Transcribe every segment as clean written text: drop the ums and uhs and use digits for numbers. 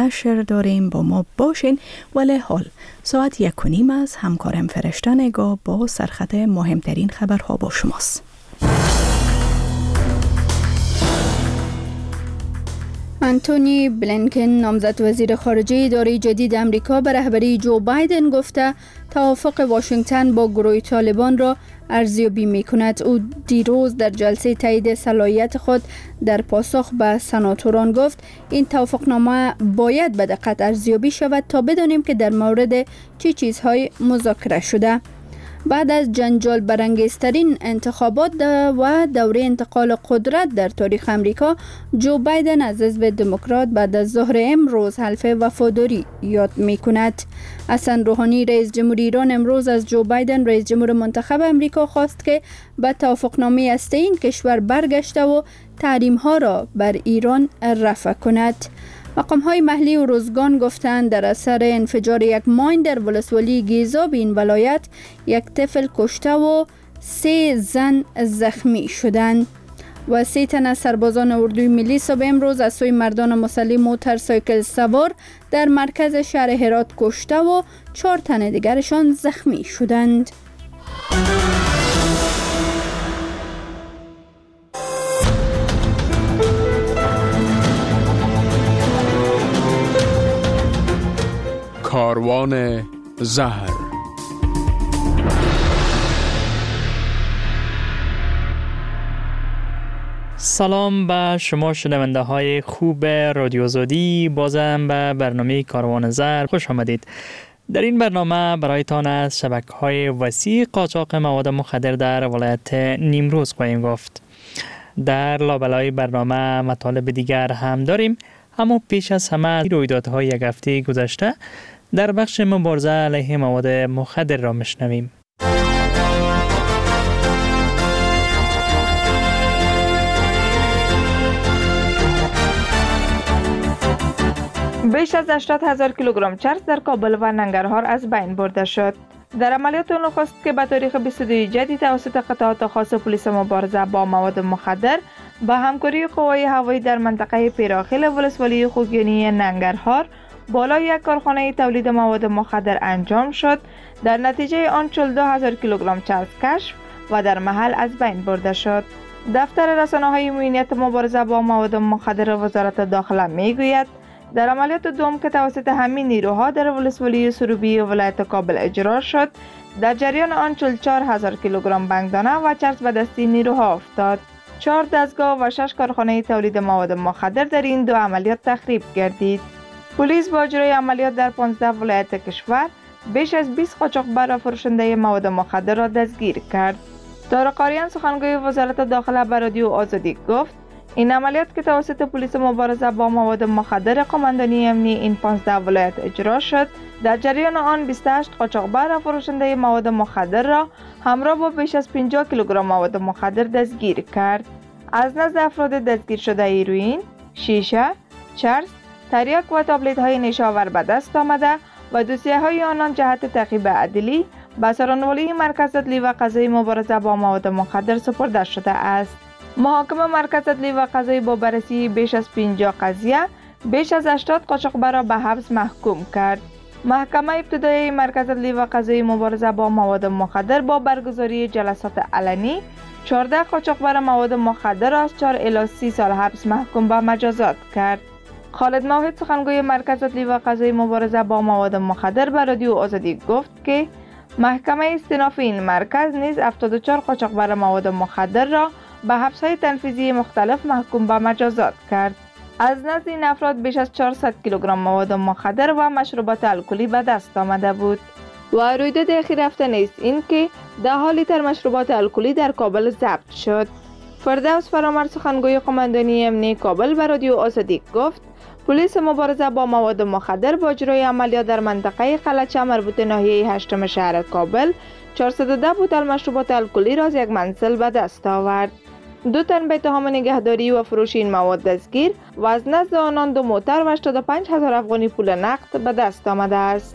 نشر داریم، با ما باشین. ولی حال ساعت 1:30 است. همکارم فرشته نگاه با سرخط مهمترین خبرها با شماست. انتونی بلینکن نامزد وزیر خارجه اداره جدید امریکا به رهبری جو بایدن گفته توافق واشنگتن با گروه طالبان را ارزیابی می کند. او دیروز در جلسه تایید صلاحیت خود در پاسخ به سناتوران گفت این توافقنامه باید به دقت ارزیابی شود تا بدانیم که در مورد چه چیزهای مذاکره شده. بعد از جنجال برانگیزترین انتخابات و دوره انتقال قدرت در تاریخ امریکا، جو بایدن از حزب دموکرات بعد از ظهر امروز حلف وفاداری یاد می کند. حسن روحانی رئیس جمهور ایران امروز از جو بایدن رئیس جمهور منتخب امریکا خواست که به توافقنامه هسته این کشور برگشته و تحریم ها را بر ایران رفع کند. مقام‌های محلی و روزگان گفتند در اثر انفجار یک ماین در ولسوالی گیزا به این ولایت یک طفل کشته و 3 زن زخمی شدند. و 3 تن از سربازان اردوی ملی صبح امروز از سوی مردان مسلح موتورسایکل سوار در مرکز شهر هرات کشته و 4 تن دیگرشان زخمی شدند. کاروان زهر. سلام به شما شنونده های خوب رادیو آزادی. بازم به برنامه کاروان زهر خوش آمدید. در این برنامه برایتان از شبکه‌های وسیع قاچاق مواد مخدر در ولایت نیمروز خواهیم گفت. در لابلای برنامه مطالب دیگر هم داریم، اما پیش از همه رویدادهای یک هفته گذشته در بخش مبارزه علیه مواد مخدر را میشنویم. بیش از 80,000 کیلوگرم چرس در کابل و ننگرهار از بین برده شد. در عملیات نخست که به تاریخ 22 جدی توسط قطعات خاص پلیس مبارزه با مواد مخدر با همکاری قوای هوایی در منطقه پیراخیل ولسوالی خوگیانی ننگرهار بالای یک کارخانه تولید مواد مخدر انجام شد، در نتیجه آن 42,000 کیلوگرم چرس کشف و در محل از بین برده شد. دفتر رسانه‌های امنیت مبارزه با مواد مخدر وزارت داخله میگوید در عملیات دوم که توسط همین نیروها در ولسوالی سروبی ولایت کابل اجرا شد، در جریان آن 44,000 کیلوگرم بنگدانه و چرس به دست نیروها افتاد. 4 دستگاه و 6 کارخانه تولید مواد مخدر در این دو عملیات تخریب گردید. پلیس با اجرای عملیات در 15 ولایت کشور بیش از 20 قاچاقبر و فروشنده مواد مخدر را دستگیر کرد. طارق آریان سخنگوی وزارت داخله به رادیو آزادی گفت این عملیات که توسط پلیس مبارزه با مواد مخدر قماندانی امنی این 15 ولایت اجرا شد، در جریان آن 28 قاچاقبر و فروشنده مواد مخدر را همراه با بیش از 50 کیلوگرم مواد مخدر دستگیر کرد. از نزد افراد دستگیر شده هیروئین، شیشه، چرس، تریاک و تابلت های نیشاور به دست آمده و دوسیه های آنان جهت تعقیب عدلی به سرانوالی مرکز عدلی و قضایی مبارزه با مواد مخدر سپرده شده است. محاکمه مرکز عدلی و قضایی با بررسی بیش از 50 قضیه بیش از 80 قاچاقبر را به حبس محکوم کرد. محکمه ابتدایی مرکز عدلی و قضایی مبارزه با مواد مخدر با برگزاری جلسات علنی 14 قاچاقبر مواد مخدر را از 4 الی 30 سال حبس محکوم به مجازات کرد. خالد موحد سخنگوی مرکز عدلی و قضایی مبارزه با مواد مخدر به رادیو آزادی گفت که محکمه استیناف این مرکز نیز 74 قاچاقبر مواد مخدر را به حبس‌های تنفیذی مختلف محکوم به مجازات کرد. از نزد این افراد بیش از 400 کیلوگرم مواد مخدر و مشروبات الکلی به دست آمده بود. و رویداد اخیر هفته نیست این که 10 لیتر مشروبات الکلی در کابل ضبط شد. فردوس فرامرد سخنگوی قماندانی امنی کابل به رادیو آزادی گفت پلیس مبارزه با مواد مخدر با اجرای عملیات در منطقه قلچه مربوط ناحیه 8 شهر کابل 410 بوتل مشروبات الکلی را از یک منزل به دست آورد. 2 تن به اتهام نگهداری و فروش این مواد دستگیر و از نزد آنان 2 موتر و 85,000 افغانی پول نقد به دست آمده است.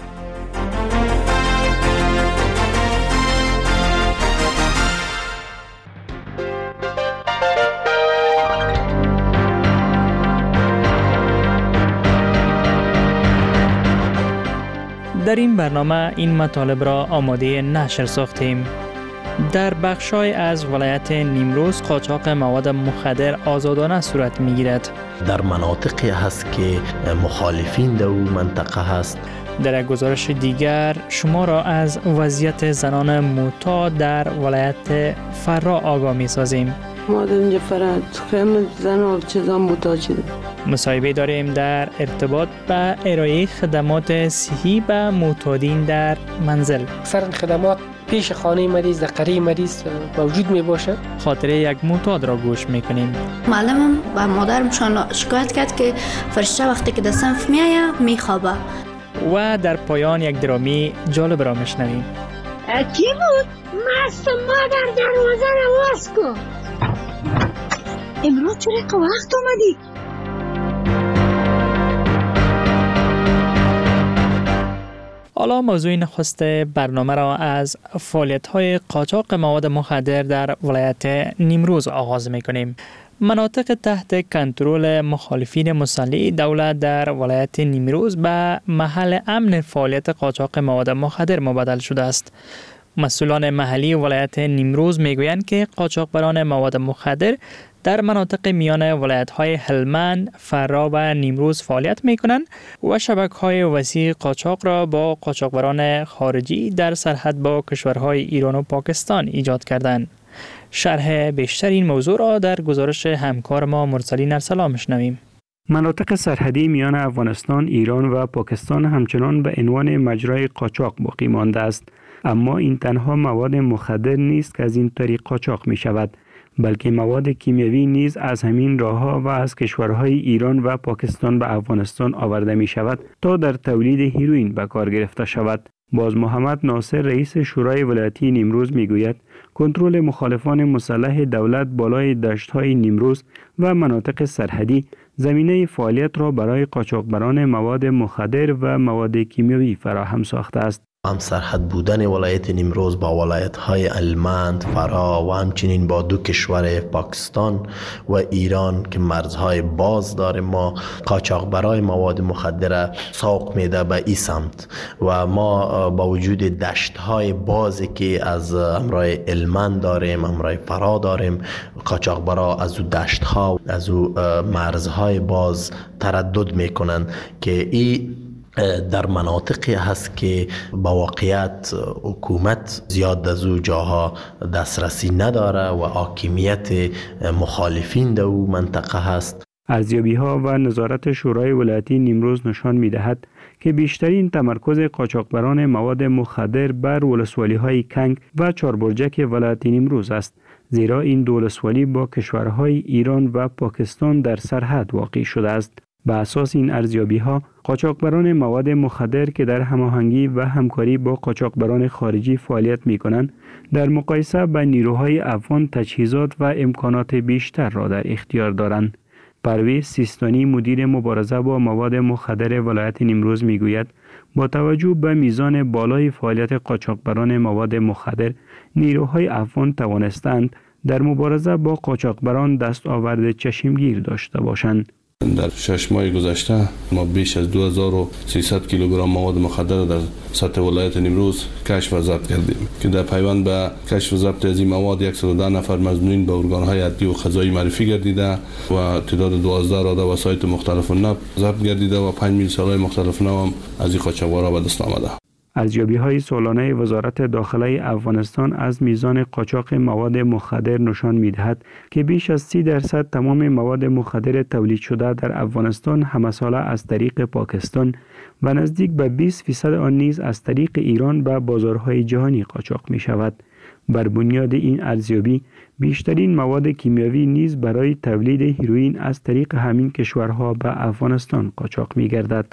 در این برنامه این مطالب را آماده نشر ساختیم. در بخشای از ولایت نیمروز قاچاق مواد مخدر آزادانه صورت می‌گیرد. در مناطقی هست که مخالفین در اون منطقه هست. در گزارش دیگر شما را از وضعیت زنان معتاد در ولایت فرا آگاه می‌سازیم. ما در اینجا فرا خیلی زن چیزا معتاد شده. مصاحبه داریم در ارتباط با ارائه خدمات صحی به معتادین در منزل. اکثر خدمات پیش خانه مریض در قریه مریض موجود می باشد. خاطره یک معتاد را گوش میکنیم. معلمم با مادرم شکایت کرد که فرشته وقتی که در صنف میایه میخوابه. و در پایان یک درامی جالب را میشنویم. کی بود؟ مست مادر دروازه رو باز کن. امروز چرا که وقت اومدی؟ حالا موضوع نخست برنامه را از فعالیت‌های قاچاق مواد مخدر در ولایت نیمروز آغاز می‌کنیم. مناطق تحت کنترل مخالفین مسلح دولت در ولایت نیمروز به محل امن فعالیت قاچاق مواد مخدر مبدل شده است. مسئولان محلی ولایت نیمروز میگویند که قاچاقبران مواد مخدر در مناطق میان ولایت‌های هلمند، فرا و نیمروز فعالیت می‌کنند و شبکه‌های وسیع قاچاق را با قاچاقبران خارجی در سرحد با کشورهای ایران و پاکستان ایجاد کردند. شرح بیشتر این موضوع را در گزارش همکار ما مرسلین ارسلا می‌شنویم. مناطق سرحدی میان افغانستان، ایران و پاکستان همچنان به عنوان مجرای قاچاق باقی مانده است. اما این تنها مواد مخدر نیست که از این طریق قاچاق می شود، بلکه مواد کیمیایی نیز از همین راه‌ها و از کشورهای ایران و پاکستان به افغانستان آورده می شود تا در تولید هیروئین به کار گرفته شود. باز محمد ناصر رئیس شورای ولایتی نیمروز می گوید کنترل مخالفان مسلح دولت بالای دشت‌های نیمروز و مناطق سرحدی زمینه فعالیت را برای قاچاقبران مواد مخدر و مواد کیمیایی فراهم ساخته است. هم سرحد بودن ولایت نیمروز با ولایت‌های هلمند، فرا و همچنین با دو کشور پاکستان و ایران که مرزهای باز داره، ما قاچاقبرای مواد مخدر سوق میده به این سمت و ما با وجود دشت‌های بازی که از امرای هلمند داریم، امرای فرا داریم، قاچاقبرا از او دشت‌ها، از او مرزهای باز تردد میکنن که این در مناطقی هست که با واقعیت حکومت زیاد از او جاها دسترسی نداره و حاکمیت مخالفین در او منطقه هست. ارزیابی‌ها و نظارت شورای ولایتی نیمروز نشان می‌دهد که بیشترین تمرکز قاچاقبران مواد مخدر بر ولسوالی‌های کنگ و چاربرجک ولایت نیمروز است، زیرا این دو ولسوالی با کشورهای ایران و پاکستان در سرحد واقع شده است. به اساس این ارزیابی‌ها، قاچاقبران مواد مخدر که در هماهنگی و همکاری با قاچاقبران خارجی فعالیت می‌کنند، در مقایسه با نیروهای افغان تجهیزات و امکانات بیشتر را در اختیار دارند. پرویز سیستانی مدیر مبارزه با مواد مخدر ولایت نیمروز می‌گوید با توجه به میزان بالای فعالیت قاچاقبران مواد مخدر، نیروهای افغان توانستند در مبارزه با قاچاقبران دستاورد چشمگیر داشته باشند. در 6 ماه گذشته ما بیش از 2300 کیلوگرم مواد مخدر در سطح ولایت نیمروز کشف و ضبط کردیم که در پیوند به کشف و ضبط از این مواد 110 نفر مظنونین به ارگان‌های عدلی و قضایی معرفی گردیده و تعداد 12 راده وسایط مختلف نب ضبط گردیده و 5 میل سلاح مختلف نب هم از این قاچاقبرا به دست آمده. ارزیابی‌های سالانه وزارت داخله افغانستان از میزان قاچاق مواد مخدر نشان می‌دهد که بیش از 30% تمام مواد مخدر تولید شده در افغانستان همساله از طریق پاکستان و نزدیک به 20% آن نیز از طریق ایران به بازارهای جهانی قاچاق می‌شود. بر بنیاد این ارزیابی بیشترین مواد کیمیایی نیز برای تولید هیروئین از طریق همین کشورها به افغانستان قاچاق می‌گردد.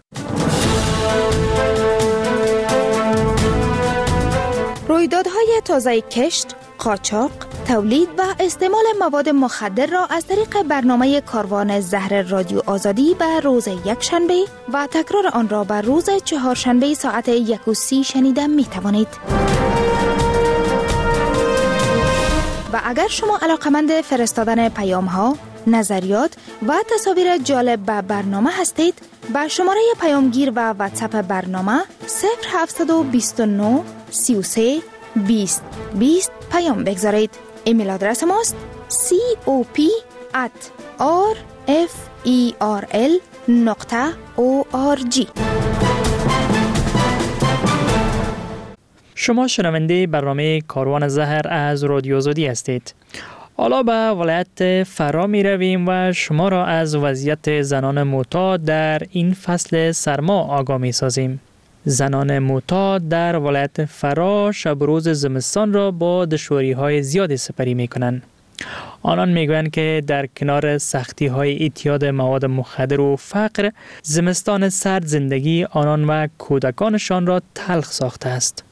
رویدادهای تازه کشت، قاچاق، تولید و استعمال مواد مخدر را از طریق برنامه کاروان زهر رادیو آزادی به روز یکشنبه و تکرار آن را به روز چهارشنبه ساعت 1:30 شنیده می توانید. و اگر شما علاقمند فرستادن پیام ها، نظریات و تصاویر جالب به برنامه هستید، به شماره پیامگیر و واتساپ برنامه 0729 33 20 20 پیام بگذارید. ایمیل آدرس ماست cop@referl.org. شما شنونده برنامه کاروان زهر از رادیو آزادی هستید. حالا به ولایت فرا می رویم و شما را از وضعیت زنان معتاد در این فصل سرما آگاه می سازیم. زنان معتاد در ولایت فرا شب و روز زمستان را با دشواری‌های زیادی سپری می کنند. آنان می گویند که در کنار سختی‌های اعتیاد مواد مخدر و فقر، زمستان سرد زندگی آنان و کودکانشان را تلخ ساخته است.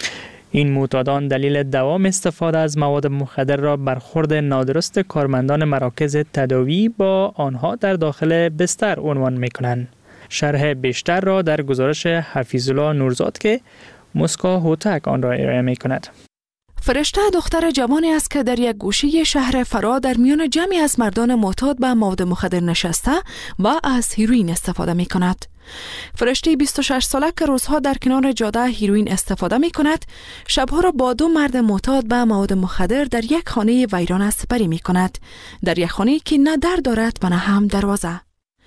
این معتادان دلیل دوام استفاده از مواد مخدر را برخورد نادرست کارمندان مراکز تداوی با آنها در داخل بستر عنوان می‌کنند. شرح بیشتر را در گزارش حفیظالله نورزاد که مسکا هوتک آن را ارائه می‌کند. فرشته دختر جوانی است که در یک گوشه شهر فرا در میان جمعی از مردان معتاد به مواد مخدر نشسته و از هیروئین استفاده می کند. فرشته 26 ساله که روزها در کنار جاده هیروئین استفاده می کند، شبها را با 2 مرد معتاد به مواد مخدر در یک خانه ویران سپری می کند، در یک خانه که نه در دارد و نه هم دروازه.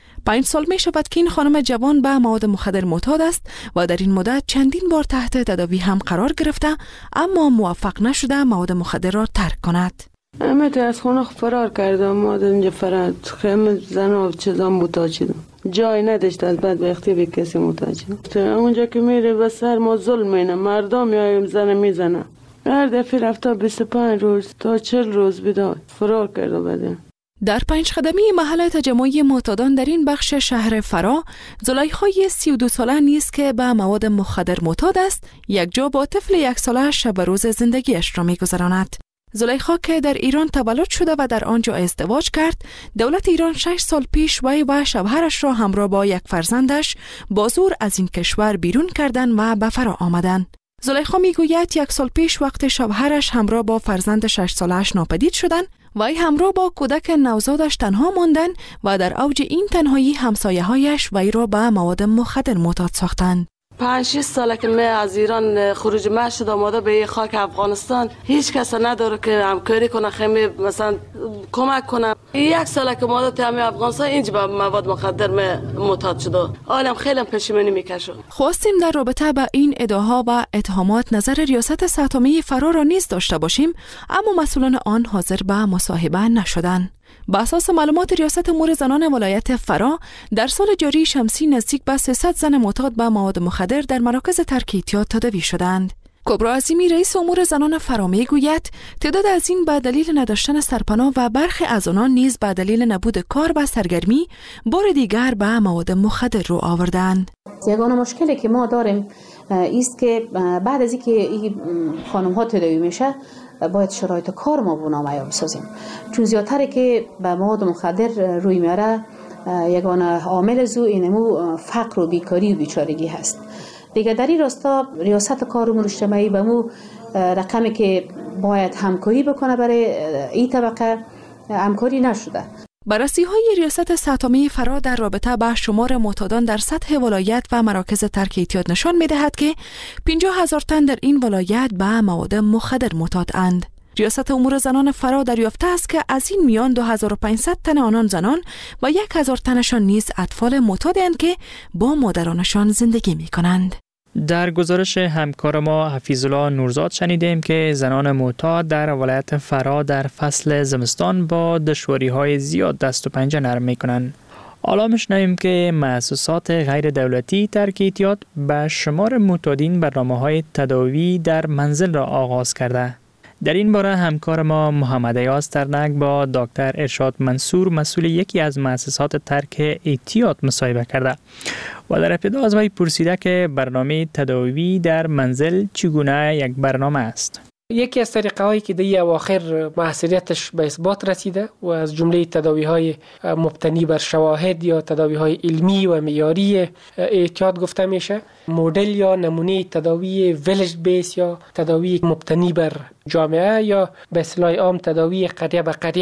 5 سال می شود که این خانم جوان به مواد مخدر معتاد است و در این مدت چندین بار تحت تداوی هم قرار گرفته، اما موفق نشده مواد مخدر را ترک کند. همه از خونه فرار کردم، ما در اینجا فرار خیمه زن و چیزا محتاج شدم، جای نداشت از بدبختی به کسی محتاج شدم. اونجا که میره به سر ما ظلم اینه، مردم یا زن میزنه. هر دفعه رفته 25 روز تا 40 روز بیدار فرار کرده بده. در 5 قدمی محل تجمعی معتادان در این بخش شهر فرا، زلیخای 32 ساله نیست که به مواد مخدر معتاد است، یک جا با طفل 1 ساله شب روز زندگیش را می‌گذراند. زلیخا که در ایران تولد شده و در آنجا ازدواج کرد، دولت ایران 6 سال پیش وی و شوهرش را همراه با 1 فرزندش با زور از این کشور بیرون کردند و به فرا آمدند. زلیخا میگوید 1 سال پیش وقت شوهرش همراه با فرزند 6 سالش ناپدید شدند، وی همراه با کودک نوزادش تنها ماندند و در اوج این تنهایی همسایه‌هایش وی را به مواد مخدر معتاد ساختند. 5-6 ساله که من از ایران خروج شد آماده به خاک افغانستان، هیچ کس نداره که همکاری کنه، خیلی مثلا کمک کنه. 1 ساله که ما در افغانستان اینجا به مواد مخدر معتاد شده، حالم خیلی پشیمانی میکشه. خواستیم در رابطه با این ادعاها و اتهامات نظر ریاست ساتومی فرا را نیز داشته باشیم، اما مسئولان آن حاضر به مصاحبه نشدند. با اساس معلومات ریاست امور زنان ولایت فرا، در سال جاری شمسی نزدیک به 300 زن معتاد به مواد مخدر در مراکز ترک اعتیاد تداوی شدند. کبرا عظیمی رئیس امور زنان فرا میگوید تعداد از این به دلیل نداشتن سرپناه و برخی از آنان نیز به دلیل نبود کار و سرگرمی بار دیگر به مواد مخدر رو آوردند. یگانه مشکلی که ما داریم است که بعد از اینکه این خانم ها تداوی میشه باید شرایط کار ما بنامه بسازیم، چون زیادتره که به مواد مخدر روی میاره یگانه عامل زو اینمو فقر و بیکاری و بیچارگی هست. دیگه در این راستا ریاست کار امور اجتماعی به مو رقمی که باید همکاری بکنه برای این طبقه همکاری نشده. بررسی‌های ریاست ساتومی فرا در رابطه با شمار معتادان در سطح ولایت و مراکز ترک اعتیاد نشان می‌دهد که 50,000 تن در این ولایت به مواد مخدر معتادند. ریاست امور زنان فرا دریافته است که از این میان 2500 تن آنان زنان و 1000 تنشان نیز اطفال معتادند که با مادرانشان زندگی می‌کنند. در گزارش همکار ما حفیظالله نورزاد شنیدیم که زنان معتاد در ولایت فرا در فصل زمستان با دشواری‌های زیاد دست و پنجه نرم می‌کنند. حالا می‌شنویم که مؤسسات غیر دولتی ترک اعتیاد به شمار معتادین برنامه‌های تداوی در منزل را آغاز کرده. در این باره همکار ما محمد ایاز ترنک با دکتر ارشاد منصور مسئول یکی از مؤسسات ترک اعتیاد مصاحبه کرده و در ابتدا از وی پرسیده که برنامه تداوی در منزل چگونه یک برنامه است. یکی از طریقه‌هایی که در اواخر موثریتش به اثبات رسیده و از جمله تداوی‌های مبتنی بر شواهد یا تداوی‌های علمی و معیاری اعتیاد گفته میشه، مدل یا نمونه تداوی ویلج بیس یا تداوی مبتنی بر جامعه یا به اصطلاح عام تداوی قریه به قریه است.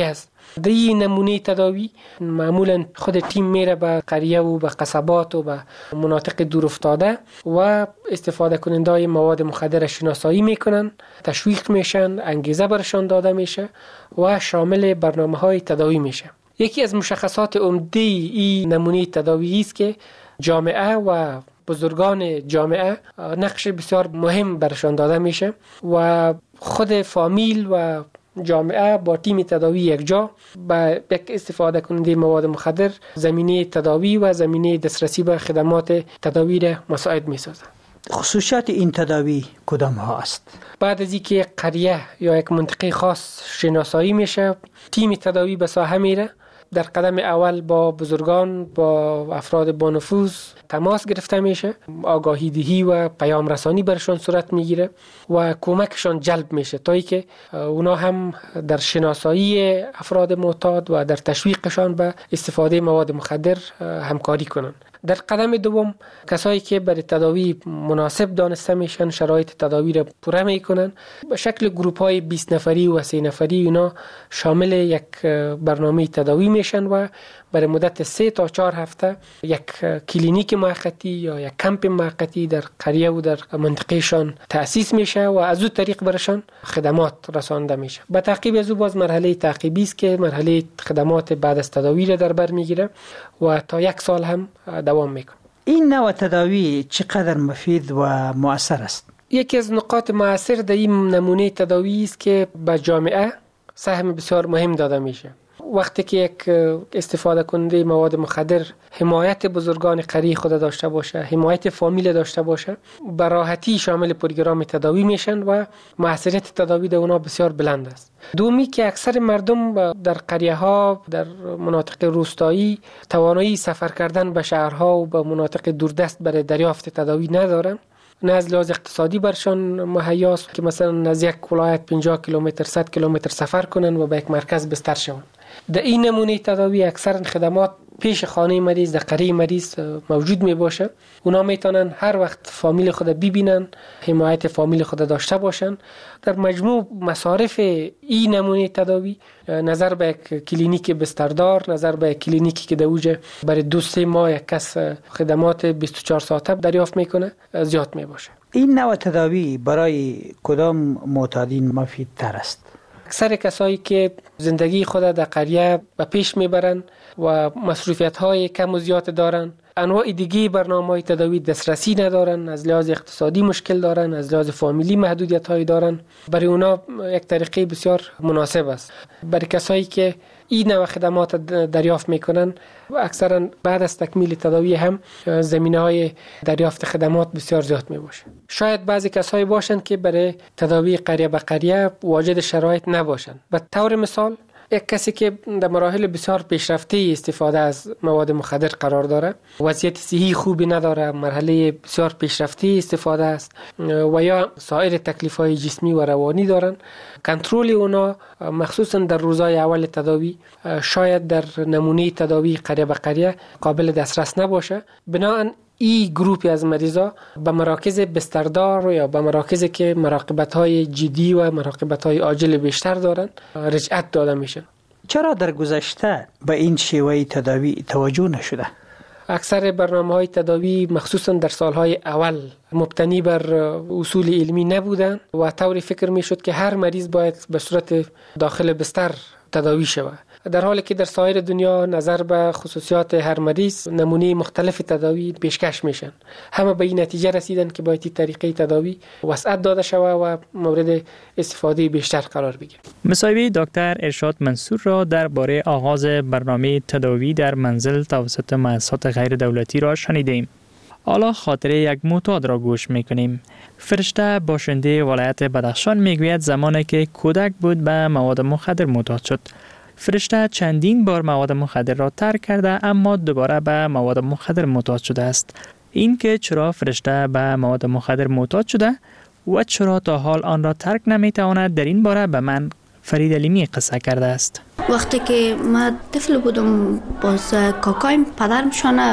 در این نمونه تداوی معمولا خود تیم میره به قریه و به قصبات و به مناطق دور افتاده و استفاده کننده مواد مخدر شناسایی میکنن، تشویق میشن، انگیزه برشان داده میشه و شامل برنامه‌های تداوی میشه. یکی از مشخصات عمده این نمونه تداوی است که جامعه و بزرگان جامعه نقش بسیار مهم برشان داده میشه و خود فامیل و جامعه با تیم تداوی یک جا با یک استفاده کننده مواد مخدر زمینه تداوی و زمینه دسترسی به خدمات تداوی را مساعد میسازه. خصوصیات این تداوی کدام ها است؟ بعد از اینکه قریه یا یک منطقه خاص شناسایی میشه، تیم تداوی به ساحه میره، در قدم اول با بزرگان، با افراد با نفوذ تماس گرفته میشه، آگاهی دهی و پیام رسانی برشان صورت میگیره و کمکشان جلب میشه تا اینکه اونا هم در شناسایی افراد معتاد و در تشویقشان به استفاده مواد مخدر همکاری کنن. در قدم دوم کسایی که برای تداوی مناسب دانسته میشن شرایط تداوی را پوره میکنن، به شکل گروپ های 20 نفری و 30 نفری اونا شامل یک برنامه تداوی میشن و برای مدت 3 تا 4 هفته یک کلینیک موقتی یا یک کمپ موقتی در قریه و در منطقهشان تأسیس میشه و از اون طریق برشان خدمات رسانده میشه. به تعقیب از اون باز مرحله تعقیبی است که مرحله خدمات بعد از تداوی را در بر میگیره و تا 1 سال هم دوام میکنه. این نوع تداوی چقدر مفید و مؤثر است؟ یکی از نقاط مؤثر در این نمونه تداوی است که به جامعه سهم بسیار مهم داده میشه. وقتی که یک استفاده کننده مواد مخدر حمایت بزرگان قریه خود داشته باشه، حمایت فامیل داشته باشه، به راحتی شامل پروگرام تداوی میشن و موثریت تداوی در اونا بسیار بلند است. دومی که اکثر مردم در قریه ها، در مناطق روستایی توانایی سفر کردن به شهرها و به مناطق دوردست برای دریافت تداوی ندارن. نه از لحاظ اقتصادی برشان مهیاست که مثلا از یک ولایت 50 کیلومتر 100 کیلومتر سفر کنن و به یک مرکز بستر شون. در این نمونه تداوی اکثر خدمات پیش خانه مریض در قریه مریض موجود می باشه. اونا میتونن هر وقت فامیل خود ببینن، حمایت فامیل خود داشته باشن. در مجموع مصارف این نمونه تداوی نظر به یک کلینیک بستردار، نظر به یک کلینیکی که در اوج برای 2-3 ماه یک کس خدمات 24 ساعته دریافت میکنه زیاد می باشه. این نوع تداوی برای کدام معتادین مفید تر است؟ اکثر کسایی که زندگی خود در قریه به پیش میبرن و مصروفیت های کم و زیاد دارن، انواع دیگه برنامه‌های تداوی دسترسی ندارن، از لحاظ اقتصادی مشکل دارن، از لحاظ فامیلی محدودیت هایی دارن، برای اونا یک طریقه بسیار مناسب است. برای کسایی که این نوع خدمات دریافت میکنن اکثرا بعد از تکمیل تداوی هم زمینه های دریافت خدمات بسیار زیاد می باشه. شاید بعضی کسایی باشند که برای تداوی قریه به قریه واجد شرایط نباشند. به طور مثال یک کسی که در مراحل بسیار پیشرفته استفاده از مواد مخدر قرار داره، وضعیت صحی خوبی نداره، مرحله بسیار پیشرفته استفاده است و یا سایر تکلیف‌های جسمی و روانی دارن، کنترل اونا مخصوصا در روزهای اول تداوی شاید در نمونه تداوی قریه به قریه قابل دسترس نباشه. بنابراین این گروپی از مریضا به مراکز بستردار یا به مراکزی که مراقبت‌های جدی و مراقبت‌های عاجل بیشتر دارن رجعت داده میشن. چرا در گذشته به این شیوه تداوی توجه نشده؟ اکثر برنامه‌های تداوی مخصوصا در سالهای اول مبتنی بر اصول علمی نبودن و طوری فکر میشد که هر مریض باید به صورت داخل بستر تداوی شود، در حالی که در سایر دنیا نظر به خصوصیات هر مریض نمونه مختلف تداوی پیشکش میشن. همه به این نتیجه رسیدن که باید این طریقه تداوی وسعت داده شود و مورد استفاده بیشتر قرار بگیرد. مصاحبه دکتر ارشاد منصور را درباره آغاز برنامه تداوی در منزل توسط مؤسسات غیر دولتی را شنیدیم. حالا خاطره یک معتاد را گوش میکنیم. فرشته باشنده ولایت بدخشان میگوید زمانی که کودک بود به مواد مخدر معتاد شد. فرشته چندین بار مواد مخدر را ترک کرده اما دوباره به مواد مخدر معتاد شده است. این که چرا فرشته به مواد مخدر معتاد شده و چرا تا حال آن را ترک نمیتواند در این باره به من فرید علیمی قصه کرده است. وقتی که من طفل بودم باز کاکایم پدرمشان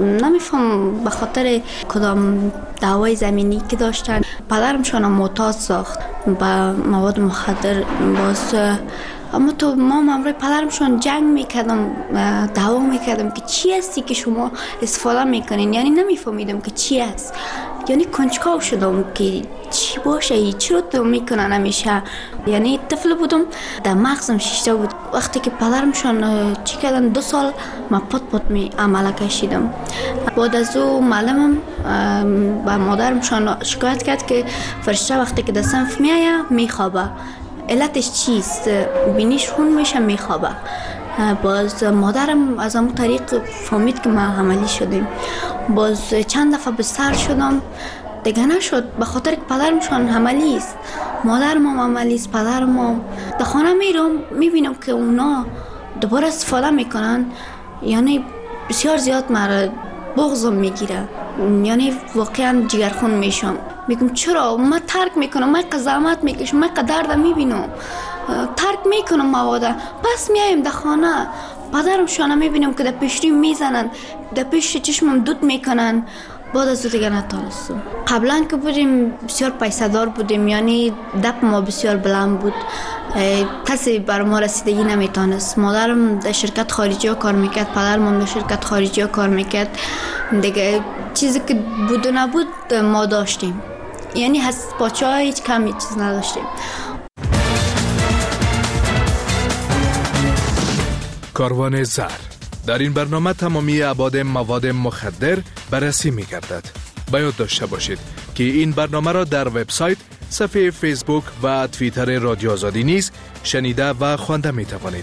نمیفهم به خاطر کدام دعوای زمینی که داشتن پدرمشان معتاد ساخت به مواد مخدر. باز اما تو ما امروی پدرمشان جنگ میکردم، دعوا میکردم که چی هستی که شما استفاده میکنین، یعنی نمیفهمیدم که چی است، یعنی کنجکاو شدم که چی باشه، چرا تو میکنن همیشه. یعنی طفل بودم، در مغزم شیشته بود. وقتی که پدرمشان چی کردن 2 سال ما پت می عمله کشیدم. بعد از او معلمم با مادرمشان شکایت کرد که فرشته وقتی که در صنف میایه میخوابه. علتش چیست؟ بینیش خون میشه میخوابه. باز مادرم از همون طریق فهمید که ما عملی شدیم. باز چند دفعه بستر شدم، دیگه نشد، به خاطر که پدرمشان عملی است، مادرم هم عملی است. پدرم در خانه میرم میبینم که اونا دوباره استفاده میکنن، یعنی بسیار زیاد مرا بغضم میگیره، یعنی واقعا جگرخون میشم. میگم چرا من ترک میکنم، من قزامت میکشم، من درد میبینم، ترک میکنم مواده، پس میایم در خانه پدرم شانه میبینم که در پیشری میزنن، در پیش چشمم دود میکنن. بعد از دیگه نتونستم. قبلا که بودیم بسیار پیسه دار بودیم، یعنی دپ ما بسیار بلند بود، کسی بر ما رسیدگی نمیتونست. مادرم در شرکت خارجی ها کار میکرد، پدرم در شرکت خارجی ها کار میکرد. دیگه چیزی که بود و نبود ما داشتیم، یعنی هست پاچه ها هیچ کمی چیز نداشتیم. کاروان زهر. در این برنامه تمامی ابعاد مواد مخدر بررسی می گردد. باید داشته باشید که این برنامه را در وبسایت، صفحه فیسبوک و توییتر رادیو آزادی نیز شنیده و خوانده می توانید.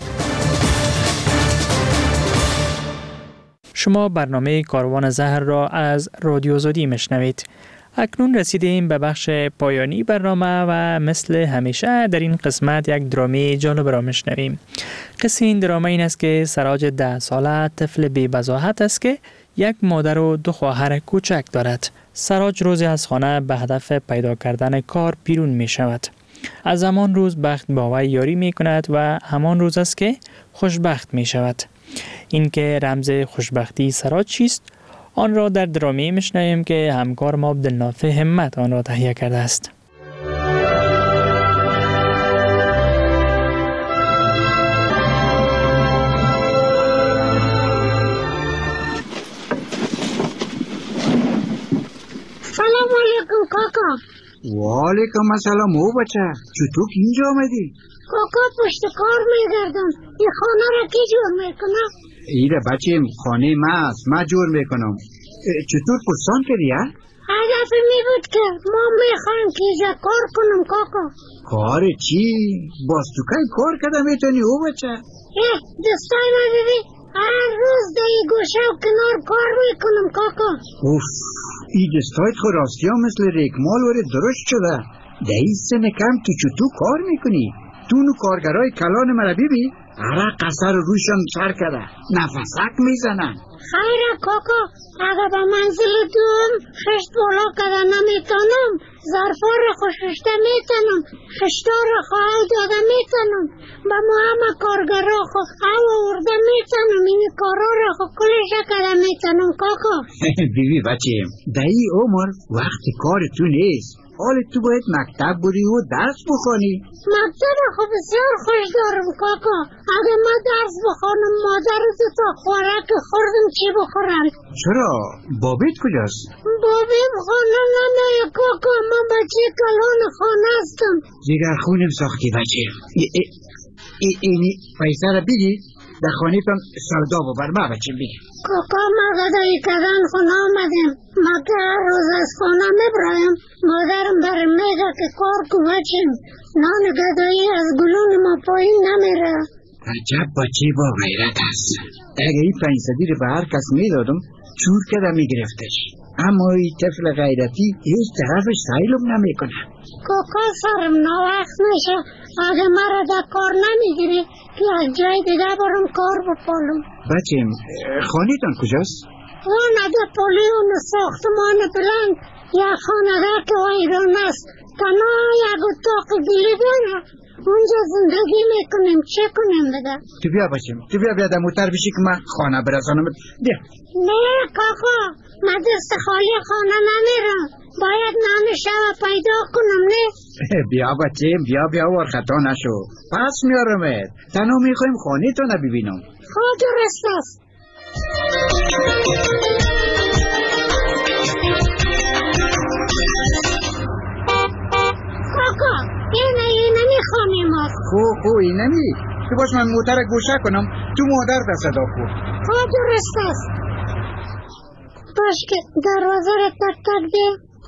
شما برنامه کاروان زهر را از رادیو آزادی میشنوید. اکنون رسیدیم به بخش پایانی برنامه و مثل همیشه در این قسمت یک درامه جالب را میشنویم. قصه این درامه این است که سراج 10 ساله طفل بی بضاحت است که یک مادر و 2 خواهر کوچک دارد. سراج روزی از خانه به هدف پیدا کردن کار بیرون می شود. از همان روز بخت با وی یاری می کند و همان روز است که خوشبخت می شود. این که رمز خوشبختی سراج چیست؟ آن را در درامه میشنویم که همکار ما عبدالنافع همت آن را تهیه کرده است. سلام علیکم کاکا. و علیکم السلام. او بچه چطور اینجا آمدی؟ کاکا پشت کار میگردم. این خانه را کی جور میکنه؟ ایره بچه خانه ما است، ما جور میکنم. چطور پرسان کردی ها؟ هدف می بود که ما میخوایم که اینجا کار کنم کاکا. کار چی؟ باز تو که کار کرده میتونی او بچه؟ دستای ما ببین، هر روز در این گوشه و کنار کار میکنم کاکا. اوف، این دستایت خود راستی ها مثل ریکمال وره درشت شده. در این سن کم تو چطور کار میکنی؟ تو نو کارگرای کلان مرا ببین، عرق قصر روشان سر کرده، نفسک میزنن. خیره کاکا، اگه به منزل دوم خشت بالا کرده نمیتونم، ظرفا را خوششته میتونم، خشتا را خواهی داده میتونم، به ما همه کارگرا خود او ورده میتونم، این کارا را خود کلشه کرده میتونم کاکا. بیبی بچیم، در این عمر وقت کار تو نیست. حال تو باید مکتب بری و درس بخوانی. مکتب خب بسیار خوش دارم کاکا. اگه من درس بخوانم مادر تو تا خوراک خوردم چی بخورم؟ چرا؟ بابیت کجاست؟ بابیم خانه نمیه کاکا، من بچه کلان خانه هستم. دیگر خونم ساختی بچه. اینی پیسه را بگی در خانه پم سودا ببر ما بچه بگی. کاکا ما غذای کردن خونه آمدیم، ما که هر روز از خانه میبرایم، مادرم برم میگه که کار کو بچیم، نان غذایی از گلون ما پایین نمیره. عجب بچه با غیرت است. اگه این 500 رو به هر کس میدادم چور کده میگرفتش، اما این طفل غیرتی هیچ طرفش سیلم نمیکنه. کاکا سرم ناوقت میشه، اگه مرا در کار نمیگیری که از جای دیگه برم کار بپالم. بچیم خانیتان کجاست؟ خانه در پولیون ساختمان بلند، یا خانه که ویران است، تنها یک اتاق گلی داره، اونجا زندگی میکنیم. چه کنیم بده؟ تو بیا بچیم، تو بیا در موتر بشی که من خانه برسانم. بیا. نه کاکا، من دست خالی خانه نمیرم، باید نان شب پیدا کنم. نه بیا بچه بیا ور خطا نشو. پس میارمت. تنها میخوایم خانه تو نبینم. درست است. کاکا اینمی خانه ماست. خو اینمی. تو باش من موتر گوشه کنم تو مادر به صدا خور. درست است. باش که دروازه را تک تک ده.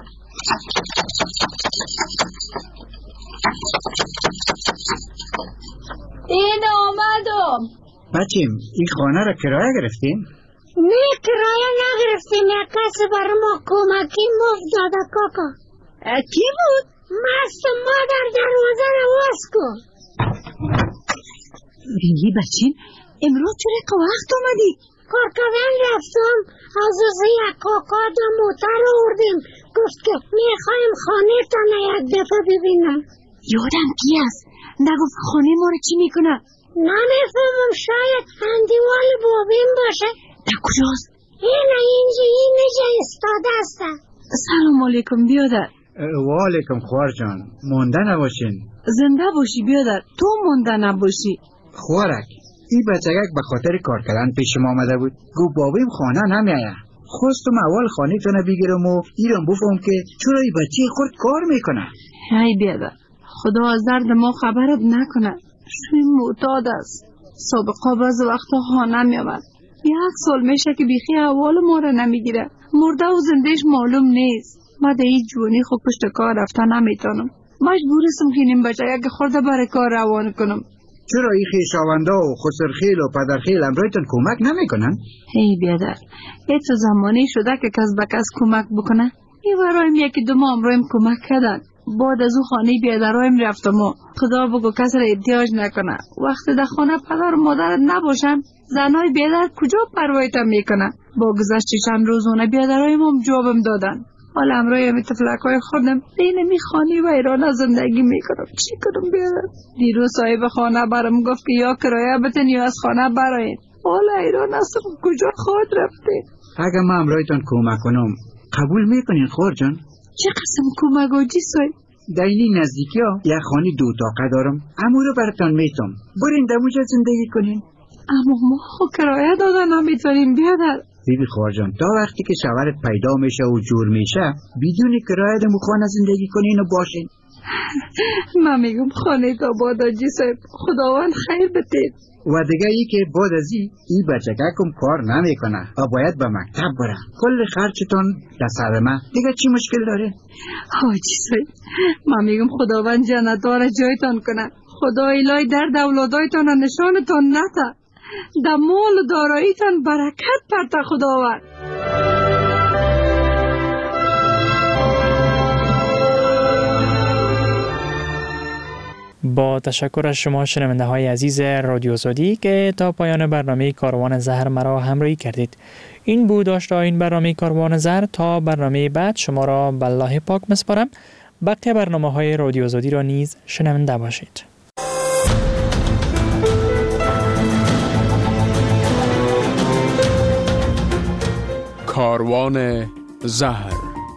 این آمدم. بچیم این خانه را کرایه گرفتین؟ نه کرایه نگرفتیم. یک کسی برای ما کمکی مفت داده کاکا. کی بود؟ مست مادر دروازه را باز کن. بینی بچین امروز چرا که وقت آمدی؟ کارکوان رفتم از یک کاکا دو موتر آوردیم. گفت که میخوایم خانه تانه یک دفعه ببینم. یادم کی است؟ نگفت خانه ما رو چی میکنه؟ نمیفهمم. شاید اندیوال بابین باشه. در کجاست؟ اینجا استاده است. سلام علیکم بیادر. و علیکم خوار جان. مونده نباشین. زنده باشی بیادر. تو مونده نباشی. خوارک این بچگک به خاطر کار کردن پیش ما آمده بود. گو بابیم خانه نمیایه. خواستم اول خانه تونه بگیرم و ایرم بفهم که چرا این بچه خورد کار میکنه. ای بیادر خدا از درد ما خبرت نکنه. شوی معتاد است. سابقا بعض وقتا خانه میامد. 1 سال میشه که بیخی احوال ما را نمیگیره. مرده و زندهش معلوم نیست. ما در این جوانی خود پشت کار رفته نمیتونم. مجبورستم که این بچه یک خورده برای کار روان کنم. چرا این خویشاونده و خسرخیل و پدرخیل امرایتان کمک نمیکنن؟ ای بیادر ای تو زمانی شده که کس به کس کمک بکنه. ای برایم یکی دو ما امرایم کمک کردن. بعد از او خانه بیادرایم رفتم و خدا بگو کس را احتیاج نکنه. وقتی در خانه پدر و مادرت نباشن زنای بیادر کجا پروایت میکنه؟ با گذشت چند روز اونه بیادرایم هم جوابم دادن. حالا امرایم تفلکای خودم بین خانه و ایران زندگی میکنم. چی کنم بیادر؟ دیروز صاحب خانه برام گفت که یا کرایه بتن یا از خانه براین. حالا ایران هستم کجا خود رفته؟ اگه ما امرایتان کمک کنم قبول میکنین خور جان؟ چه قسم کمک آجی صاحب؟ در این نزدیکی ها یک خانه 2 تاقه دارم. امو رو براتان میتم. برین دموجا زندگی کنین. اما ما خود کرایه دادن نمیتونیم بیادر. بیبی خوار جان تا وقتی که شوهرت پیدا میشه و جور میشه بدون کرایه دمو خانه زندگی کنین و باشین. من میگم خانه تا باد آجی صاحب. خداوند خیر بده. و دیگه ای که بعد از این بچگکم کار نمیکنه و باید به مکتب بره. کل خرچتون در سر من. دیگه چی مشکل داره؟ حاجی صاحب من میگم خداوند جنت‌ها را جایتان کنه. خدا الهی درد اولادایتان نشانتان نده. در مال و داراییتان برکت پرته خداوند. با تشکر از شما شنونده های عزیز رادیو آزادی که تا پایان برنامه کاروان زهر مرا همراهی کردید. این بود داشته این برنامه کاروان زهر. تا برنامه بعد شما را به الله پاک میسپارم. بقیه برنامه های رادیو آزادی را نیز شنونده باشید. کاروان زهر.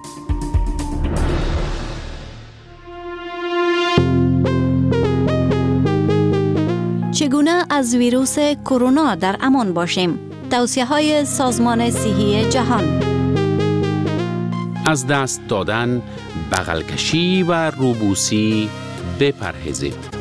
چگونه از ویروس کرونا در امان باشیم؟ توصیه‌های سازمان صحی جهان. از دست دادن، بغل کشی و روبوسی بپرهیزید.